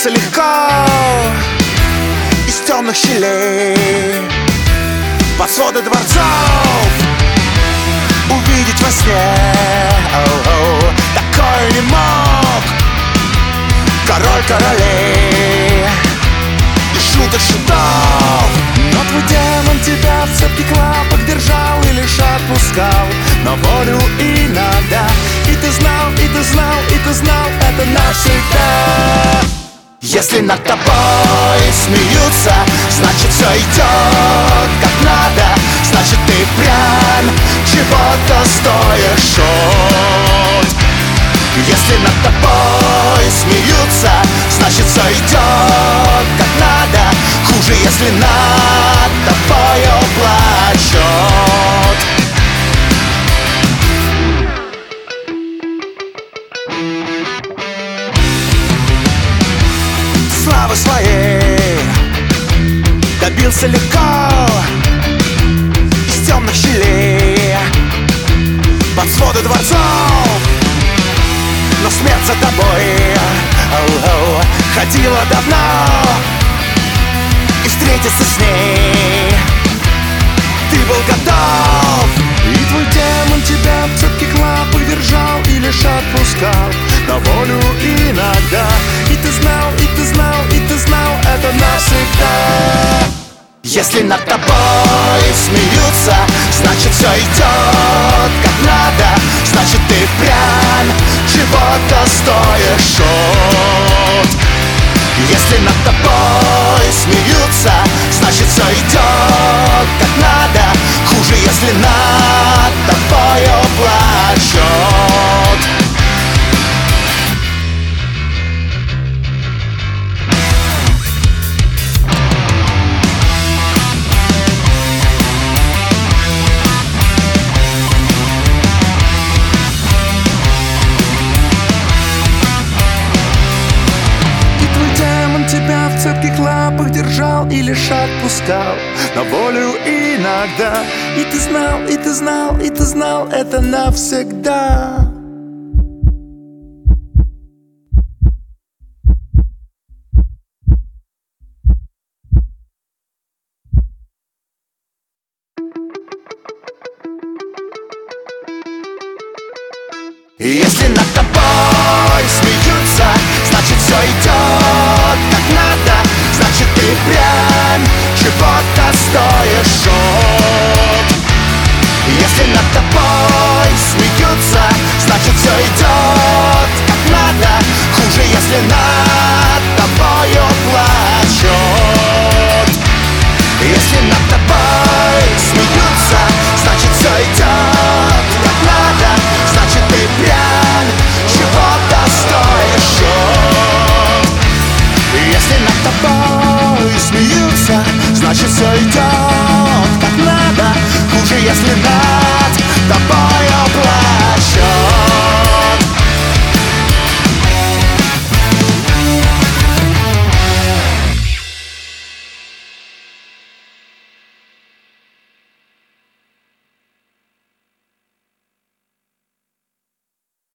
Добился легко из темных щелей, под своды дворцов увидеть во сне. Такое не мог король королей и шуток шутов. Но твой демон тебя в цепких лапах держал и лишь отпускал на волю иногда. И ты знал, и ты знал, и ты знал это навсегда. Если над тобой смеются, значит все идет как надо. Значит ты прям чего-то стоишь. Если над тобой смеются, значит все идет как надо. Хуже, если над тобою плачут. Славы своей добился легко из темных щелей, под своды дворцов. Но смерть за тобой ходила давно, и встретиться с ней ты был готов. И твой демон тебя в цепких лапах держал и лишь отпускал на волю иногда. И ты знал, и ты знал, и ты знал это навсегда. Если над тобой смеются, значит все идет как надо. Значит ты прям чего-то стоишь. Если над тобой смеются, значит все идет как надо. Хуже, если над тобою плачут. Тебя в цепких лапах держал и лишь отпускал на волю иногда. И ты знал, и ты знал, и ты знал это навсегда. Если над тобой смеются, значит все идет как надо. Значит ты прям чего-то стоишь. Если над тобой смеются, значит все идет как надо. Хуже, если над тобою плачут. Если над тобой смеются, значит все идет как надо. Значит ты прям чего-то стоишь. Если над тобой смеются, значит все идет как надо. Хуже, если над тобою плачут.